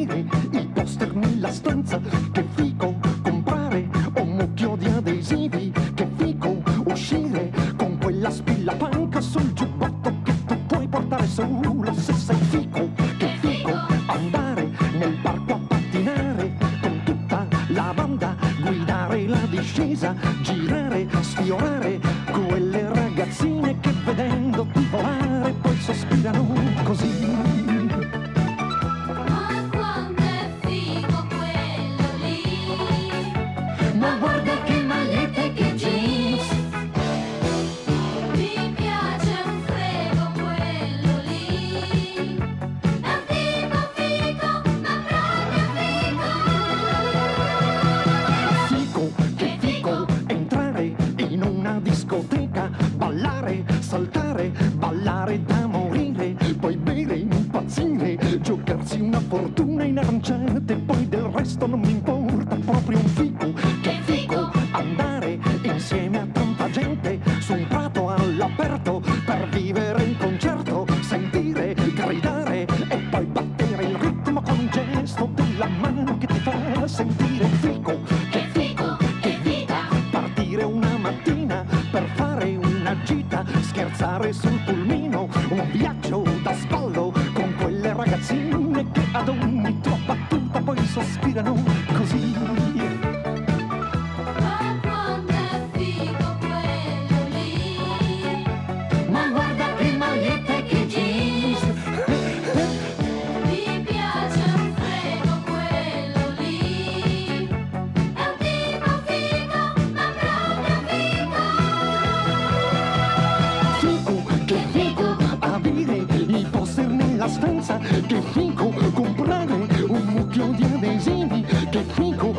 avere i poster nella stanza. Che fico comprare un mucchio di adesivi. Che fico uscire con quella spilla panca sul giubbotto che tu puoi portare solo se sei fico. Che fico andare nel parco a pattinare con tutta la banda, guidare la discesa, girare, sfiorare quelle ragazzine che vedendoti volare poi sospirano così. Ma quanto è figo quello lì! Ma guarda che magliette e che jeans! Mi piace un frego quello lì! È un tipo figo, ma proprio figo! Fico, che fico, entrare in una discoteca, ballare, saltare, ballare da morire, poi bere, impazzire, giocarsi una fortuna in aranciate, poi del resto non mi importa, proprio un fico, che fico, andare insieme a tanta gente su un prato all'aperto per vivere un concerto, sentire, gridare e poi battere il ritmo con un gesto della mano che ti fa sentire fico, che fico, che vita, partire una mattina per fare una gita, scherzare sul pulmino, un viaggio da sballo con quelle ragazzine che ad ogni tua battuta poi sospirano così. Ma quanto è figo quello lì! Ma guarda che magliette e che jeans! Mi piace un frego quello lì! È un tipo figo, ma proprio figo! Fico, che fico, avere i poster nella stanza. Che fico, comprare un mucchio di adesivi. Che fico,